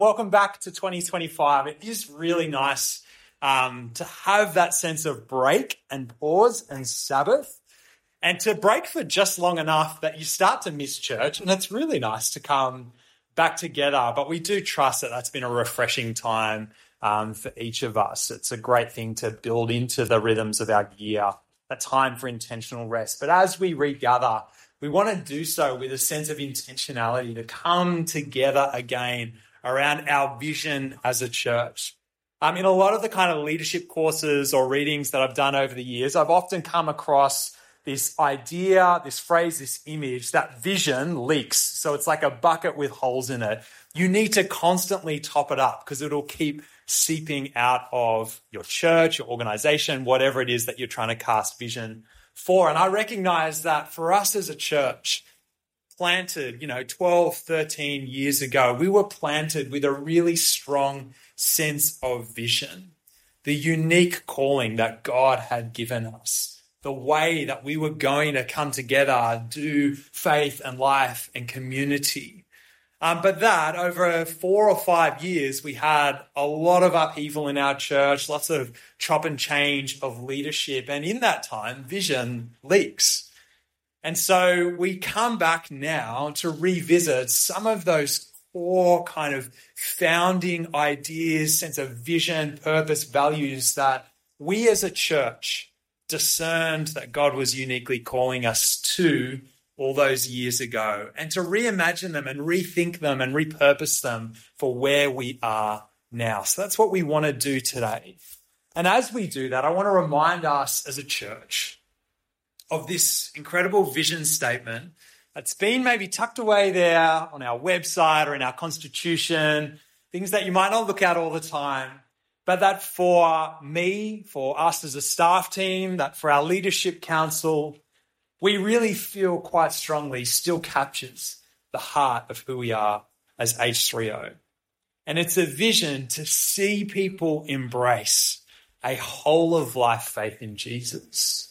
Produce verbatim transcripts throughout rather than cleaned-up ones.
Welcome back to twenty twenty-five. It is really nice um, to have that sense of break and pause and Sabbath, and to break for just long enough that you start to miss church. And it's really nice to come back together. But we do trust that that's been a refreshing time um, for each of us. It's a great thing to build into the rhythms of our year, a time for intentional rest. But as we regather, we want to do so with a sense of intentionality to come together again around our vision as a church. Um, in a lot of the kind of leadership courses or readings that I've done over the years, I've often come across this idea, this phrase, this image, that vision leaks. So it's like a bucket with holes in it. You need to constantly top it up because it'll keep seeping out of your church, your organization, whatever it is that you're trying to cast vision for. And I recognize that for us as a church, planted, you know, twelve, thirteen years ago, we were planted with a really strong sense of vision, the unique calling that God had given us, the way that we were going to come together, do faith and life and community. Um, but that over four or five years, we had a lot of upheaval in our church, lots of chop and change of leadership. And in that time, vision leaks. And so we come back now to revisit some of those core kind of founding ideas, sense of vision, purpose, values that we as a church discerned that God was uniquely calling us to all those years ago, and to reimagine them and rethink them and repurpose them for where we are now. So that's what we want to do today. And as we do that, I want to remind us as a church of this incredible vision statement that's been maybe tucked away there on our website or in our constitution, things that you might not look at all the time, but that for me, for us as a staff team, that for our leadership council, we really feel quite strongly still captures the heart of who we are as H three O. And it's a vision to see people embrace a whole of life faith in Jesus.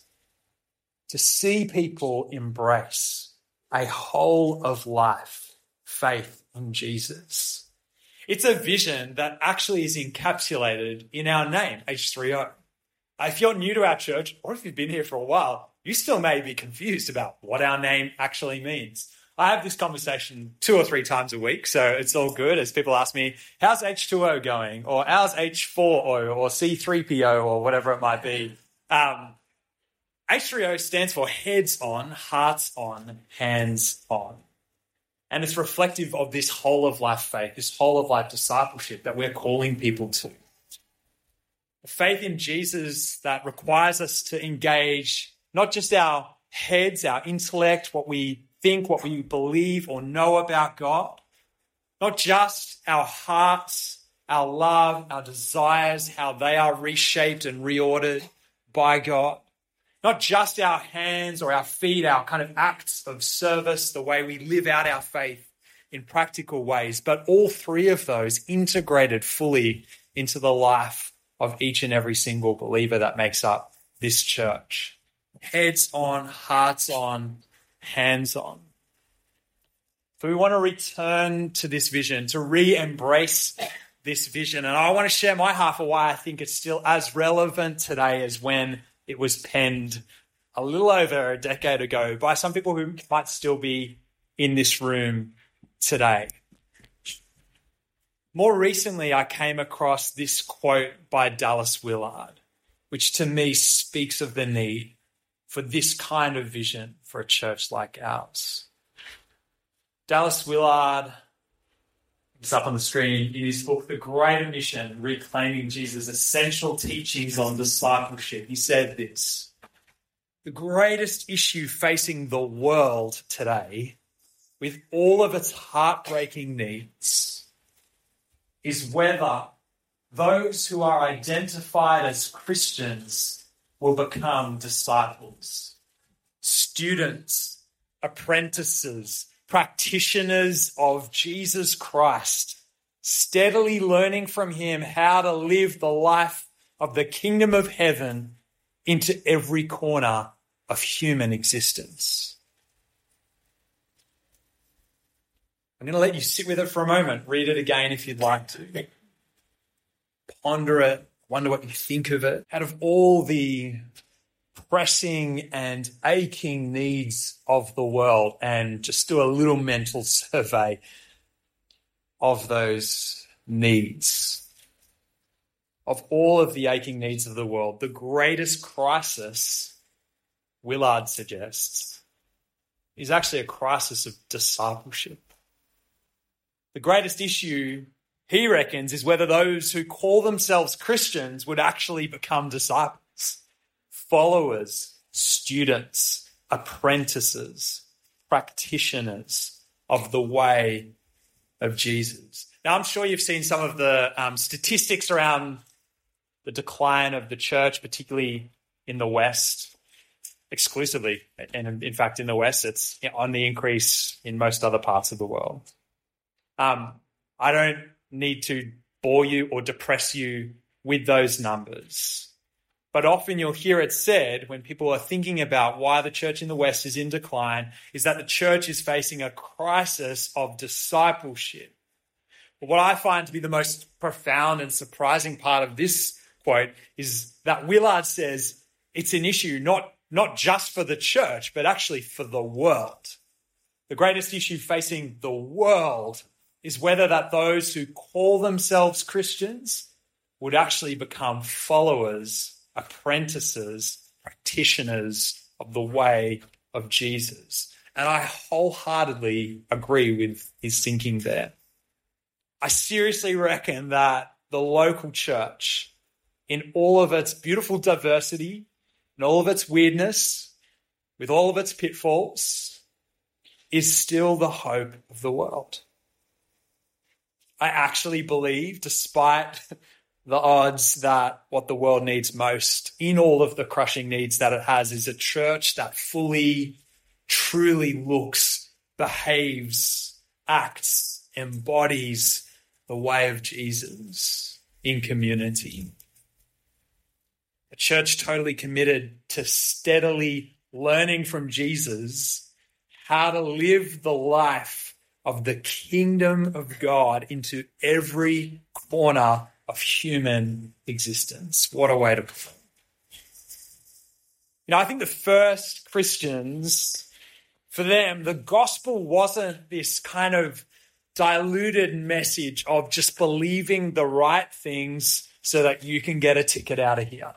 To see people embrace a whole of life faith in Jesus. It's a vision that actually is encapsulated in our name, H three O. If you're new to our church, or if you've been here for a while, you still may be confused about what our name actually means. I have this conversation two or three times a week, so it's all good as people ask me, how's H two O going? Or how's H four O or C three P O or whatever it might be. Um, H three O stands for heads on, hearts on, hands on. And it's reflective of this whole of life faith, this whole of life discipleship that we're calling people to. A faith in Jesus that requires us to engage not just our heads, our intellect, what we think, what we believe or know about God, not just our hearts, our love, our desires, how they are reshaped and reordered by God. Not just our hands or our feet, our kind of acts of service, the way we live out our faith in practical ways, but all three of those integrated fully into the life of each and every single believer that makes up this church. Heads on, hearts on, hands on. So we want to return to this vision, to re-embrace this vision. And I want to share my half of why I think it's still as relevant today as when it was penned a little over a decade ago by some people who might still be in this room today. More recently, I came across this quote by Dallas Willard, which to me speaks of the need for this kind of vision for a church like ours. Dallas Willard, it's up on the screen, in his book, The Great Mission, Reclaiming Jesus' Essential Teachings on Discipleship. He said this: the greatest issue facing the world today, with all of its heartbreaking needs, is whether those who are identified as Christians will become disciples, students, apprentices, practitioners of Jesus Christ, steadily learning from him how to live the life of the kingdom of heaven into every corner of human existence. I'm going to let you sit with it for a moment. Read it again if you'd like to. Ponder it. Wonder what you think of it. Out of all the pressing and aching needs of the world, and just do a little mental survey of those needs. Of all of the aching needs of the world, the greatest crisis, Willard suggests, is actually a crisis of discipleship. The greatest issue, he reckons, is whether those who call themselves Christians would actually become disciples, followers, students, apprentices, practitioners of the way of Jesus. Now, I'm sure you've seen some of the um, statistics around the decline of the church, particularly in the West, exclusively. And in fact, in the West, it's on the increase in most other parts of the world. Um, I don't need to bore you or depress you with those numbers. But often you'll hear it said when people are thinking about why the church in the West is in decline, is that the church is facing a crisis of discipleship. But what I find to be the most profound and surprising part of this quote is that Willard says it's an issue not, not just for the church, but actually for the world. The greatest issue facing the world is whether that those who call themselves Christians would actually become followers, apprentices, practitioners of the way of Jesus. And I wholeheartedly agree with his thinking there. I seriously reckon that the local church, in all of its beautiful diversity, in all of its weirdness, with all of its pitfalls, is still the hope of the world. I actually believe, despite the odds, that what the world needs most in all of the crushing needs that it has is a church that fully, truly looks, behaves, acts, embodies the way of Jesus in community. A church totally committed to steadily learning from Jesus how to live the life of the kingdom of God into every corner of human existence. What a way to put it. You know, I think the first Christians, for them, the gospel wasn't this kind of diluted message of just believing the right things so that you can get a ticket out of here.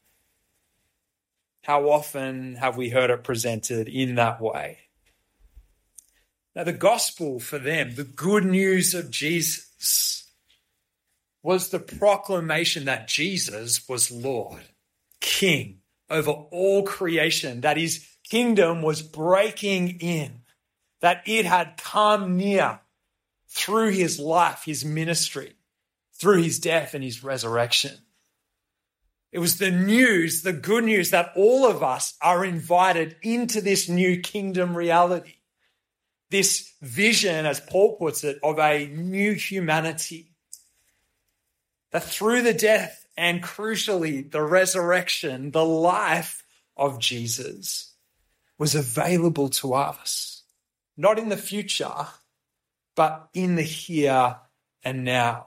How often have we heard it presented in that way? Now, the gospel for them, the good news of Jesus, was the proclamation that Jesus was Lord, King over all creation, that his kingdom was breaking in, that it had come near through his life, his ministry, through his death and his resurrection. It was the news, the good news, that all of us are invited into this new kingdom reality. This vision, as Paul puts it, of a new humanity. That through the death and crucially the resurrection, the life of Jesus was available to us. Not in the future, but in the here and now.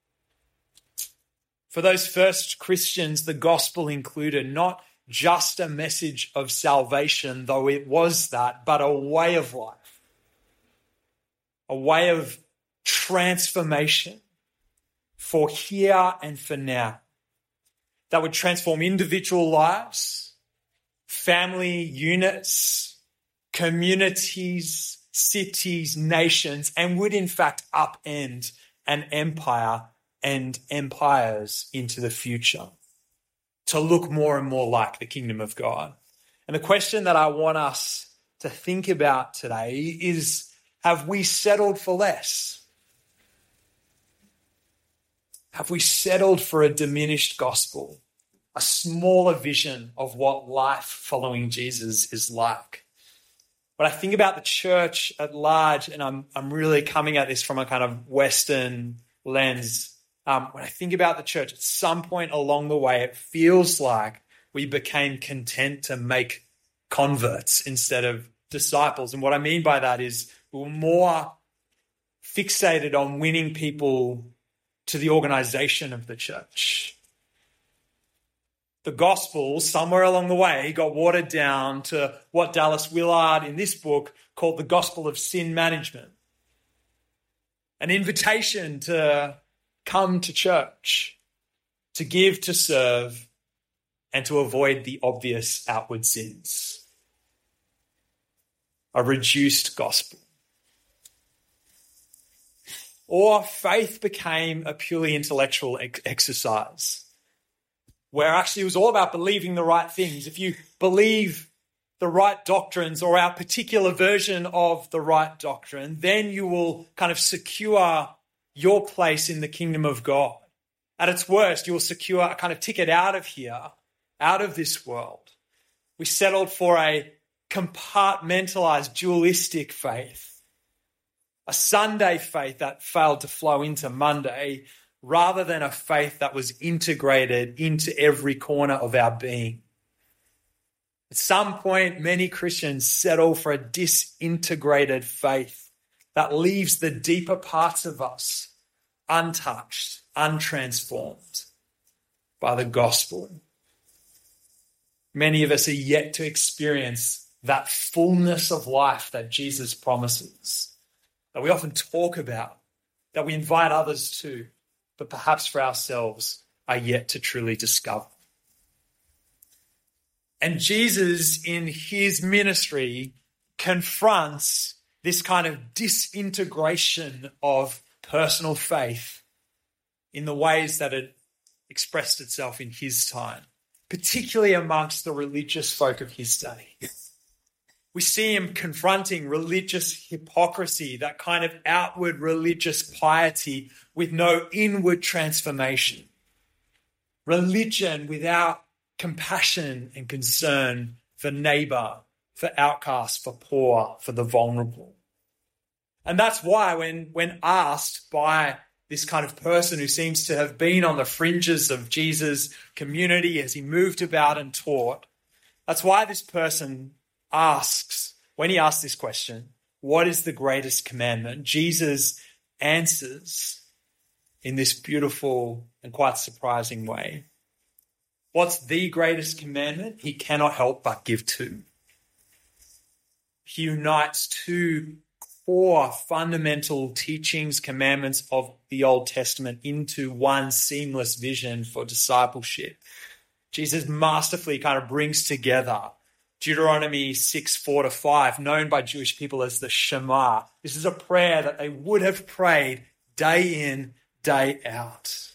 For those first Christians, the gospel included not just a message of salvation, though it was that, but a way of life. A way of transformation for here and for now that would transform individual lives, family units, communities, cities, nations, and would in fact upend an empire and empires into the future to look more and more like the kingdom of God. And the question that I want us to think about today is, have we settled for less? Have we settled for a diminished gospel, a smaller vision of what life following Jesus is like? When I think about the church at large, and I'm I'm really coming at this from a kind of Western lens, um, when I think about the church, at some point along the way, it feels like we became content to make converts instead of disciples. And what I mean by that is we were more fixated on winning people to the organization of the church. The gospel, somewhere along the way, got watered down to what Dallas Willard in this book called the gospel of sin management. An invitation to come to church, to give, to serve, and to avoid the obvious outward sins. A reduced gospel. Or faith became a purely intellectual ex- exercise, where actually it was all about believing the right things. If you believe the right doctrines or our particular version of the right doctrine, then you will kind of secure your place in the kingdom of God. At its worst, you will secure a kind of ticket out of here, out of this world. We settled for a compartmentalized, dualistic faith, a Sunday faith that failed to flow into Monday, rather than a faith that was integrated into every corner of our being. At some point, many Christians settle for a disintegrated faith that leaves the deeper parts of us untouched, untransformed by the gospel. Many of us are yet to experience that fullness of life that Jesus promises, that we often talk about, that we invite others to, but perhaps for ourselves are yet to truly discover. And Jesus, in his ministry, confronts this kind of disintegration of personal faith in the ways that it expressed itself in his time, particularly amongst the religious folk of his day. We see him confronting religious hypocrisy, that kind of outward religious piety with no inward transformation. Religion without compassion and concern for neighbor, for outcast, for poor, for the vulnerable. And that's why when, when asked by this kind of person who seems to have been on the fringes of Jesus' community as he moved about and taught, that's why this person asks, when he asks this question, what is the greatest commandment? Jesus answers in this beautiful and quite surprising way. What's the greatest commandment? He cannot help but give two. He unites two core fundamental teachings, commandments of the Old Testament into one seamless vision for discipleship. Jesus masterfully kind of brings together Deuteronomy six, four to five, known by Jewish people as the Shema. This is a prayer that they would have prayed day in, day out.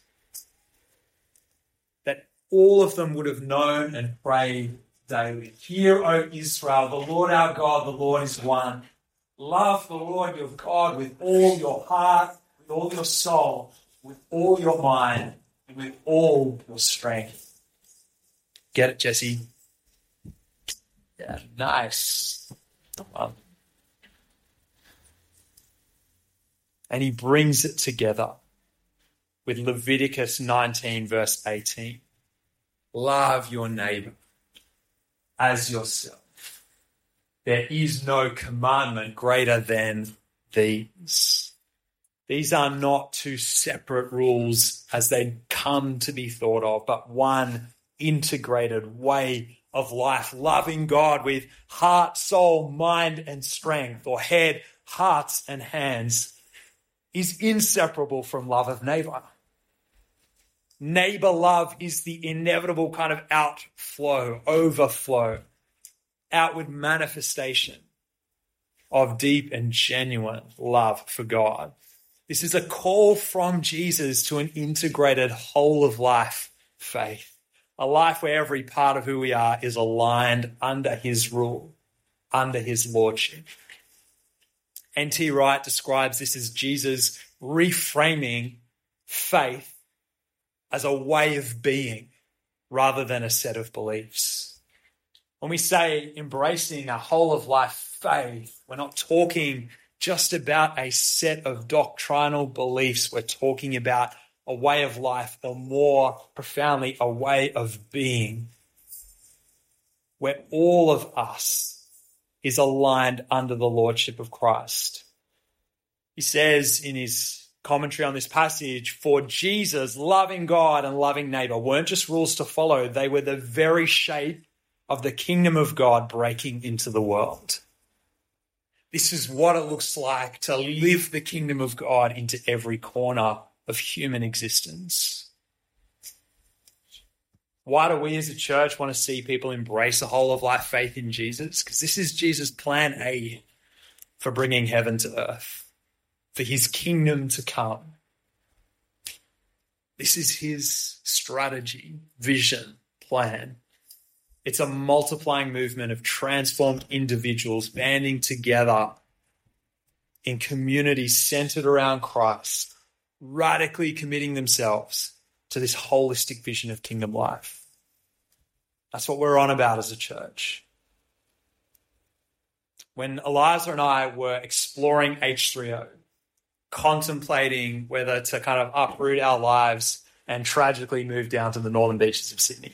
That all of them would have known and prayed daily. Hear, O Israel, the Lord our God, the Lord is one. Love the Lord your God with all your heart, with all your soul, with all your mind, and with all your strength. Get it, Jesse? Yeah, nice. Well. And he brings it together with Leviticus nineteen, verse eighteen. Love your neighbor as yourself. There is no commandment greater than these. These are not two separate rules as they come to be thought of, but one integrated way of life, loving God with heart, soul, mind, and strength, or head, hearts, and hands, is inseparable from love of neighbor. Neighbor love is the inevitable kind of outflow, overflow, outward manifestation of deep and genuine love for God. This is a call from Jesus to an integrated whole of life faith. A life where every part of who we are is aligned under his rule, under his lordship. N T Wright describes this as Jesus reframing faith as a way of being rather than a set of beliefs. When we say embracing a whole of life faith, we're not talking just about a set of doctrinal beliefs. We're talking about a way of life, or more profoundly, a way of being, where all of us is aligned under the lordship of Christ. He says in his commentary on this passage, for Jesus, loving God and loving neighbor weren't just rules to follow. They were the very shape of the kingdom of God breaking into the world. This is what it looks like to live the kingdom of God into every corner of human existence. Why do we as a church want to see people embrace a whole of life faith in Jesus? Because this is Jesus' plan A for bringing heaven to earth, for his kingdom to come. This is his strategy, vision, plan. It's a multiplying movement of transformed individuals banding together in communities centered around Christ, radically committing themselves to this holistic vision of kingdom life. That's what we're on about as a church. When Eliza and I were exploring H three O, contemplating whether to kind of uproot our lives and tragically move down to the northern beaches of Sydney,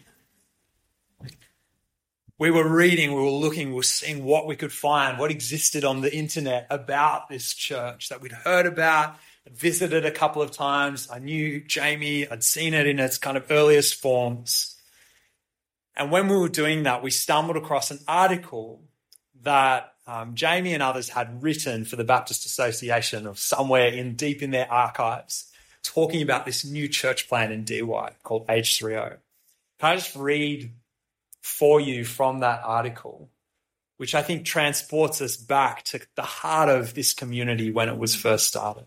we were reading, we were looking, we were seeing what we could find, what existed on the internet about this church that we'd heard about, I'd visited a couple of times. I knew Jamie, I'd seen it in its kind of earliest forms. And when we were doing that, we stumbled across an article that um, Jamie and others had written for the Baptist Association or somewhere in deep in their archives, talking about this new church plan in D Y called H three O. Can I just read for you from that article, which I think transports us back to the heart of this community when it was first started.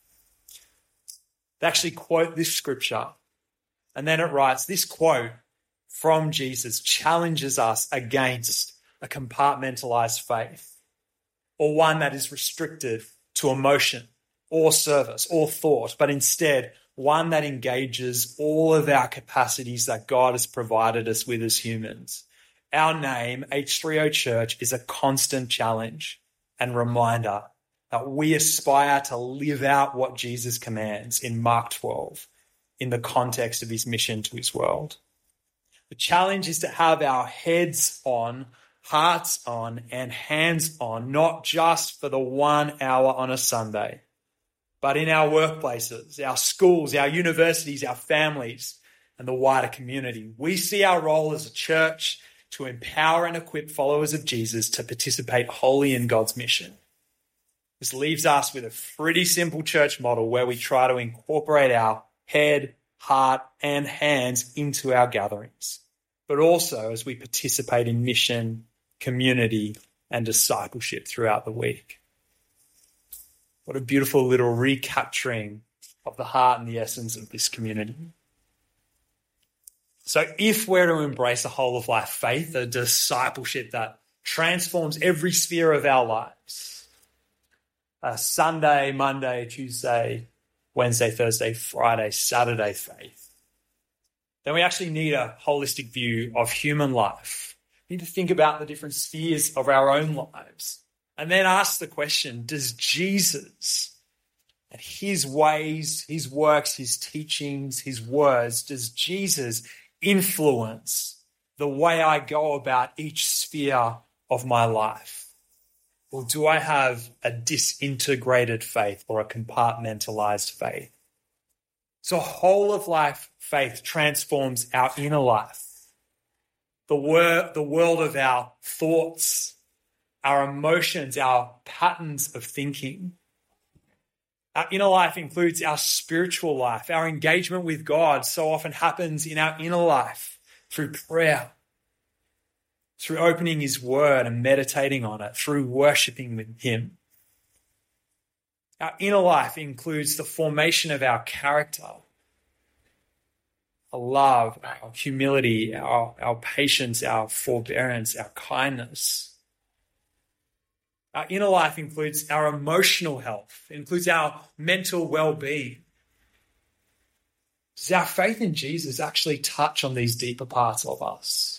They actually quote this scripture, and then it writes, this quote from Jesus challenges us against a compartmentalized faith, or one that is restricted to emotion or service or thought, but instead one that engages all of our capacities that God has provided us with as humans. Our name, H three O Church, is a constant challenge and reminder that we aspire to live out what Jesus commands in Mark twelve in the context of his mission to his world. The challenge is to have our heads on, hearts on, and hands on, not just for the one hour on a Sunday, but in our workplaces, our schools, our universities, our families, and the wider community. We see our role as a church to empower and equip followers of Jesus to participate wholly in God's mission. This leaves us with a pretty simple church model where we try to incorporate our head, heart, and hands into our gatherings, but also as we participate in mission, community, and discipleship throughout the week. What a beautiful little recapturing of the heart and the essence of this community. So if we're to embrace a whole of life faith, a discipleship that transforms every sphere of our lives, a Sunday, Monday, Tuesday, Wednesday, Thursday, Friday, Saturday faith, then we actually need a holistic view of human life. We need to think about the different spheres of our own lives. And then ask the question, does Jesus and his ways, his works, his teachings, his words, does Jesus influence the way I go about each sphere of my life? Or do I have a disintegrated faith or a compartmentalized faith? So whole of life faith transforms our inner life, the, wor- the world of our thoughts, our emotions, our patterns of thinking. Our inner life includes our spiritual life. Our engagement with God so often happens in our inner life through prayer, through opening his word and meditating on it, through worshiping with him. Our inner life includes the formation of our character, our love, our humility, our, our patience, our forbearance, our kindness. Our inner life includes our emotional health. It includes our mental well-being. Does our faith in Jesus actually touch on these deeper parts of us?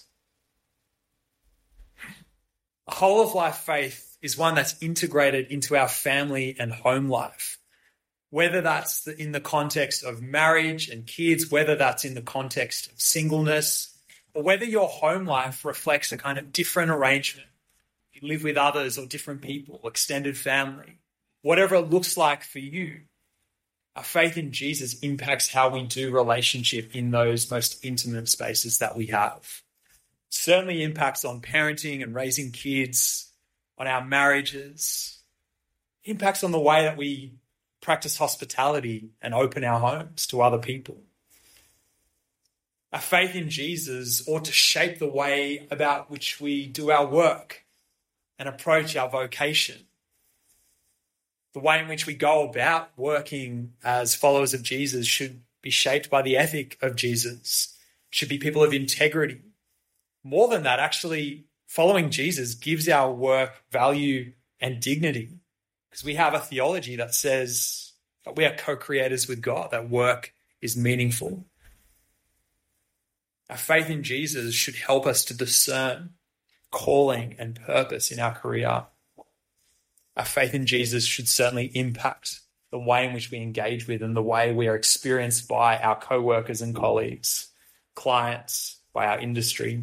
A whole of life faith is one that's integrated into our family and home life, whether that's in the context of marriage and kids, whether that's in the context of singleness, or whether your home life reflects a kind of different arrangement. You live with others or different people, extended family. whatever it looks like for you. Our faith in Jesus impacts how we do relationship in those most intimate spaces that we have. It certainly impacts on parenting and raising kids, on our marriages. It impacts on the way that we practice hospitality and open our homes to other people. Our faith in Jesus ought to shape the way about which we do our work and approach our vocation. The way in which we go about working as followers of Jesus should be shaped by the ethic of Jesus, should be people of integrity. More than that, actually, following Jesus gives our work value and dignity, because we have a theology that says that we are co-creators with God, that work is meaningful. Our faith in Jesus should help us to discern calling and purpose in our career. Our faith in Jesus should certainly impact the way in which we engage with and the way we are experienced by our co-workers and colleagues, clients, by our industry.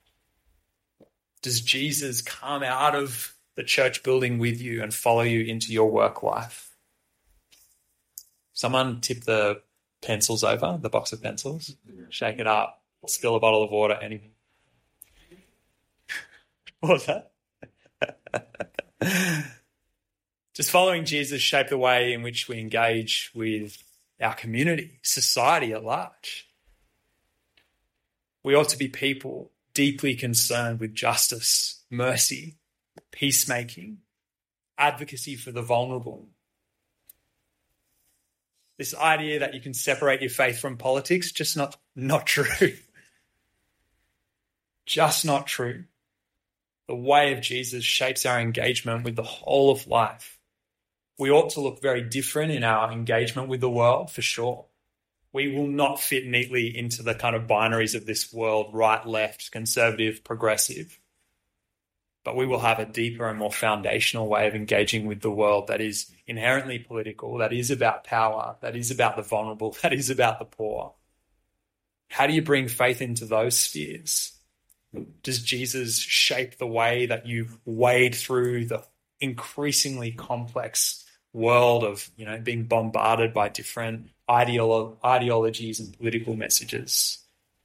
Does Jesus come out of the church building with you and follow you into your work life? Someone tip the pencils over, the box of pencils, shake it up, spill a bottle of water, anything. What was that? Does following Jesus shape the way in which we engage with our community, society at large? We ought to be people deeply concerned with justice, mercy, peacemaking, advocacy for the vulnerable. This idea that you can separate your faith from politics, just not, not true. Just not true. The way of Jesus shapes our engagement with the whole of life. We ought to look very different in our engagement with the world, for sure. We will not fit neatly into the kind of binaries of this world, right, left, conservative, progressive. But we will have a deeper and more foundational way of engaging with the world that is inherently political, that is about power, that is about the vulnerable, that is about the poor. How do you bring faith into those spheres? Does Jesus shape the way that you wade through the increasingly complex world of, you know, being bombarded by different ideolo- ideologies and political messages?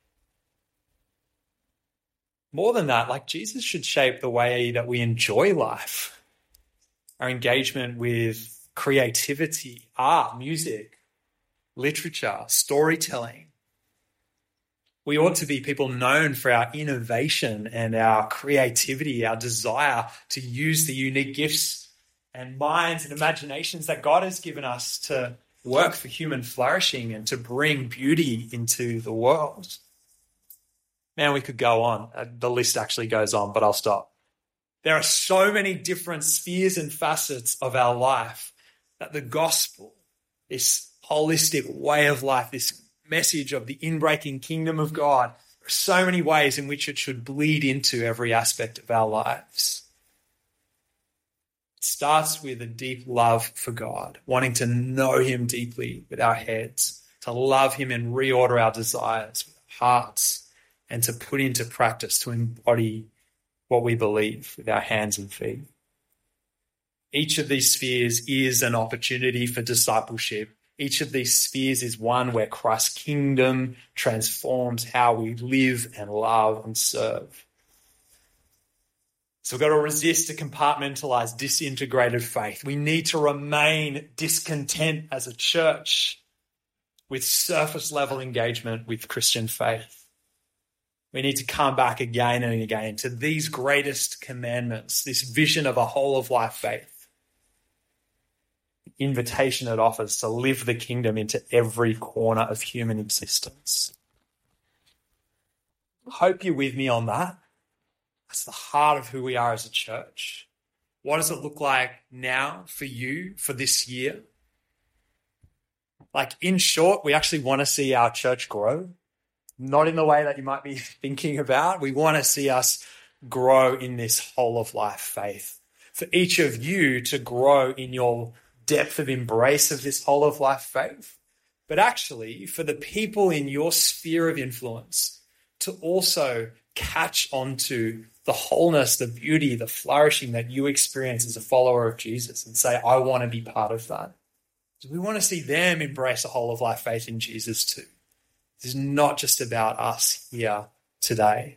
More than that, like, Jesus should shape the way that we enjoy life, our engagement with creativity, art, music, literature, storytelling. We ought to be people known for our innovation and our creativity, our desire to use the unique gifts and minds and imaginations that God has given us to work for human flourishing and to bring beauty into the world. Man, we could go on. The list actually goes on, but I'll stop. There are so many different spheres and facets of our life that the gospel, this holistic way of life, this message of the inbreaking kingdom of God, there are so many ways in which it should bleed into every aspect of our lives. It starts with a deep love for God, wanting to know him deeply with our heads, to love him and reorder our desires with our hearts, and to put into practice, to embody what we believe with our hands and feet. Each of these spheres is an opportunity for discipleship. Each of these spheres is one where Christ's kingdom transforms how we live and love and serve. So we've got to resist a compartmentalized, disintegrated faith. We need to remain discontent as a church with surface level engagement with Christian faith. We need to come back again and again to these greatest commandments, this vision of a whole of life faith. The invitation it offers to live the kingdom into every corner of human existence. I hope you're with me on that. That's the heart of who we are as a church. What does it look like now for you for this year? Like, in short, we actually want to see our church grow. Not in the way that you might be thinking about. We want to see us grow in this whole of life faith. For each of you to grow in your depth of embrace of this whole of life faith. But actually, for the people in your sphere of influence to also catch onto the wholeness, the beauty, the flourishing that you experience as a follower of Jesus and say, I want to be part of that? Do we want to see them embrace a whole of life faith in Jesus too? This is not just about us here today.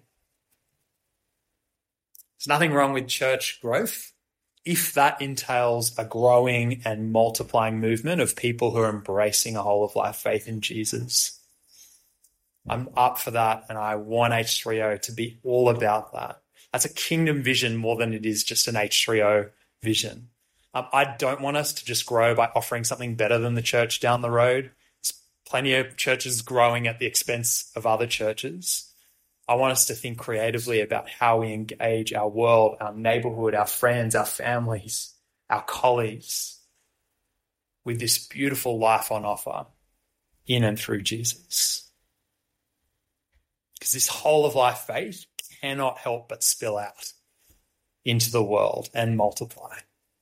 There's nothing wrong with church growth if that entails a growing and multiplying movement of people who are embracing a whole of life faith in Jesus. I'm up for that, and I want H three O to be all about that. That's a kingdom vision more than it is just an H three O vision. Um, I don't want us to just grow by offering something better than the church down the road. There's plenty of churches growing at the expense of other churches. I want us to think creatively about how we engage our world, our neighborhood, our friends, our families, our colleagues with this beautiful life on offer in and through Jesus. Because this whole of life faith cannot help but spill out into the world and multiply.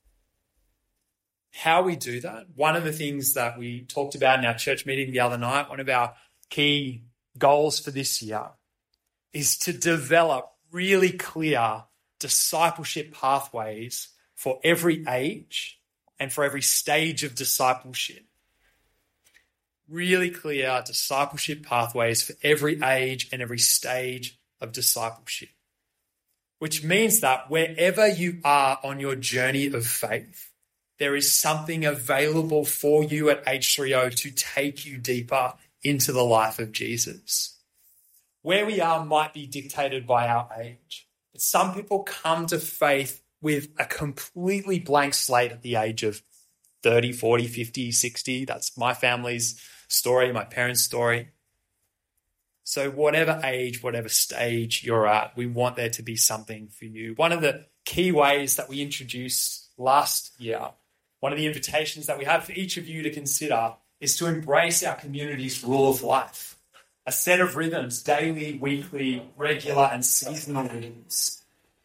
How we do that, one of the things that we talked about in our church meeting the other night, one of our key goals for this year, is to develop really clear discipleship pathways for every age and for every stage of discipleship. Really clear discipleship pathways for every age and every stage of discipleship. Which means that wherever you are on your journey of faith, there is something available for you at H three O to take you deeper into the life of Jesus. Where we are might be dictated by our age. But some people come to faith with a completely blank slate at the age of thirty, forty, fifty, sixty. That's my family's story, my parents' story. So whatever age, whatever stage you're at, we want there to be something for you. One of the key ways that we introduced last year, one of the invitations that we have for each of you to consider is to embrace our community's rule of life. A set of rhythms, daily, weekly, regular, and seasonal rhythms.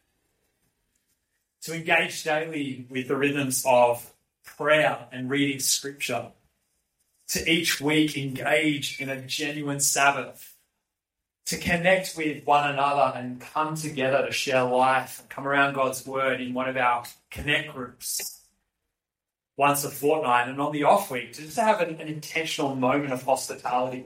To engage daily with the rhythms of prayer and reading scripture. To each week engage in a genuine Sabbath. To connect with one another and come together to share life and come around God's word in one of our connect groups once a fortnight. And on the off week, to just have an, an intentional moment of hospitality.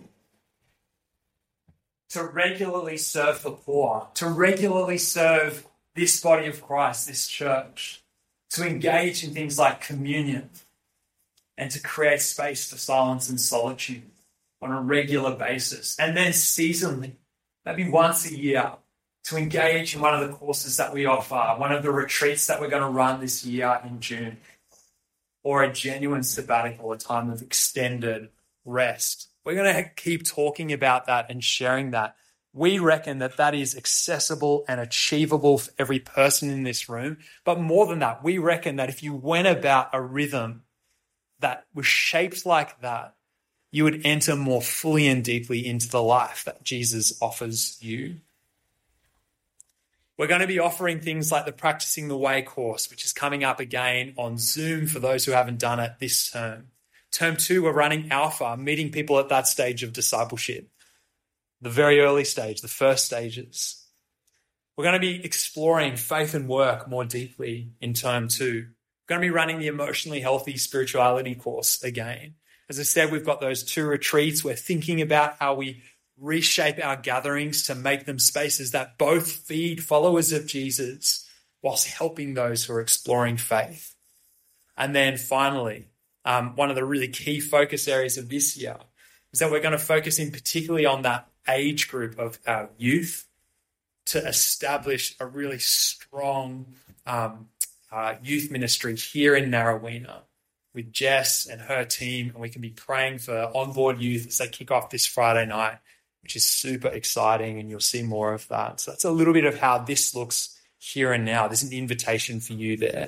To regularly serve the poor, to regularly serve this body of Christ, this church, to engage in things like communion, and to create space for silence and solitude on a regular basis. And then seasonally, maybe once a year, to engage in one of the courses that we offer, one of the retreats that we're going to run this year in June, or a genuine sabbatical, a time of extended rest. We're going to keep talking about that and sharing that. We reckon that that is accessible and achievable for every person in this room. But more than that, we reckon that if you went about a rhythm that was shaped like that, you would enter more fully and deeply into the life that Jesus offers you. We're going to be offering things like the Practicing the Way course, which is coming up again on Zoom for those who haven't done it this term. Term two, we're running Alpha, meeting people at that stage of discipleship, the very early stage, the first stages. We're going to be exploring faith and work more deeply in term two. We're going to be running the Emotionally Healthy Spirituality course again. As I said, we've got those two retreats. We're thinking about how we reshape our gatherings to make them spaces that both feed followers of Jesus whilst helping those who are exploring faith. And then finally, Um, one of the really key focus areas of this year is that we're going to focus in particularly on that age group of our youth to establish a really strong um, uh, youth ministry here in Narrowena with Jess and her team. And we can be praying for onboard youth as they kick off this Friday night, which is super exciting, and you'll see more of that. So that's a little bit of how this looks here and now. There's an invitation for you there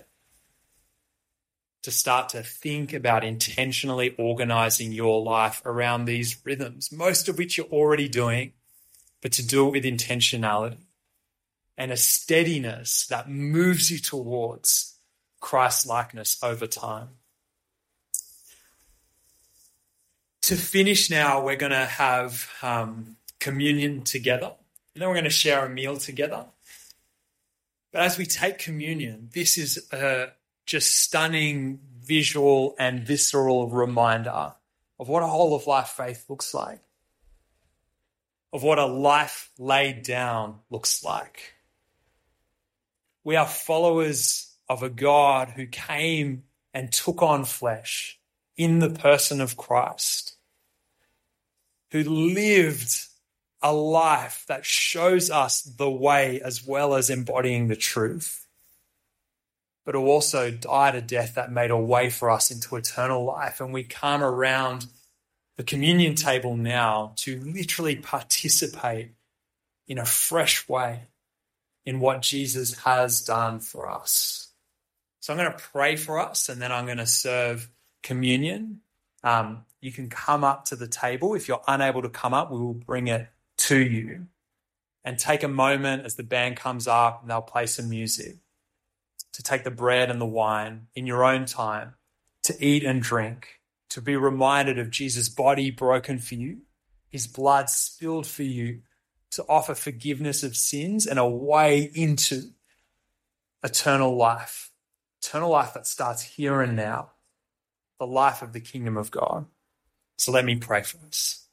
to start to think about intentionally organizing your life around these rhythms, most of which you're already doing, but to do it with intentionality and a steadiness that moves you towards Christ-likeness over time. To finish now, we're going to have um, communion together, and then we're going to share a meal together. But as we take communion, this is a just stunning visual and visceral reminder of what a whole of life faith looks like, of what a life laid down looks like. We are followers of a God who came and took on flesh in the person of Christ, who lived a life that shows us the way as well as embodying the truth, but who also died a death that made a way for us into eternal life. And we come around the communion table now to literally participate in a fresh way in what Jesus has done for us. So I'm going to pray for us, and then I'm going to serve communion. Um, you can come up to the table. If you're unable to come up, we will bring it to you. And take a moment as the band comes up and they'll play some music to take the bread and the wine in your own time, to eat and drink, to be reminded of Jesus' body broken for you, his blood spilled for you, to offer forgiveness of sins and a way into eternal life. Eternal life that starts here and now, the life of the kingdom of God. So let me pray for us.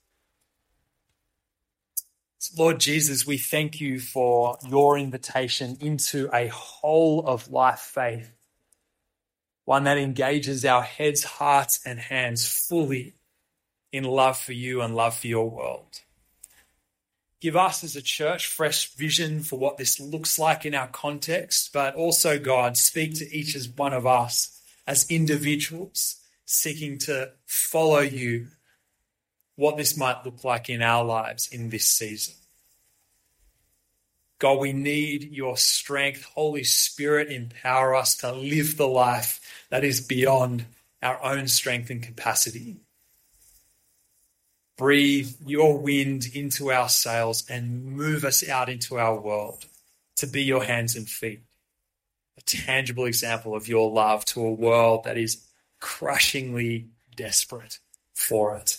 Lord Jesus, we thank you for your invitation into a whole of life faith, one that engages our heads, hearts, and hands fully in love for you and love for your world. Give us as a church fresh vision for what this looks like in our context, but also, God, speak to each as one of us as individuals seeking to follow you, what this might look like in our lives in this season. God, we need your strength. Holy Spirit, empower us to live the life that is beyond our own strength and capacity. Breathe your wind into our sails and move us out into our world to be your hands and feet, a tangible example of your love to a world that is crushingly desperate for it.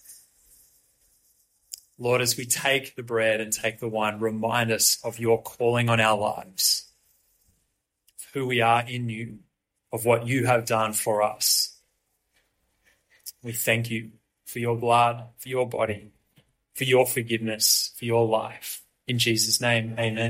Lord, as we take the bread and take the wine, remind us of your calling on our lives, of who we are in you, of what you have done for us. We thank you for your blood, for your body, for your forgiveness, for your life. In Jesus' name, amen.